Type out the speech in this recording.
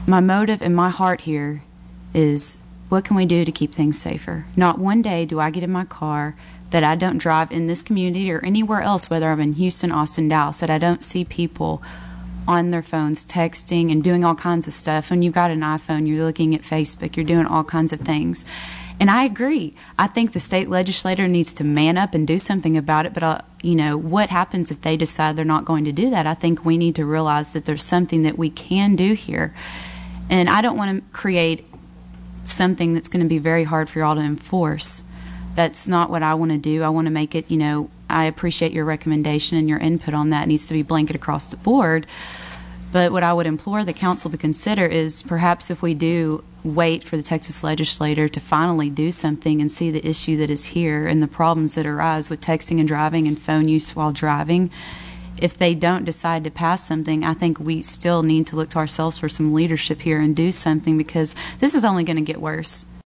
My motive and my heart here is, what can we do to keep things safer? Not one day do I get in my car that I don't drive in this community or anywhere else, whether I'm in Houston, Austin, Dallas, that I don't see people on their phones texting and doing all kinds of stuff. When you've got an iPhone, you're looking at Facebook, you're doing all kinds of things. And I agree. I think the state legislator needs to man up and do something about it. But, what happens if they decide they're not going to do that? I think we need to realize that there's something that we can do here. And I don't want to create something that's going to be very hard for you all to enforce. That's not what I want to do. I want to make it, I appreciate your recommendation and your input on that. It needs to be blanket across the board. But what I would implore the council to consider is perhaps if we do wait for the Texas legislator to finally do something and see the issue that is here and the problems that arise with texting and driving and phone use while driving, if they don't decide to pass something, I think we still need to look to ourselves for some leadership here and do something, because this is only going to get worse.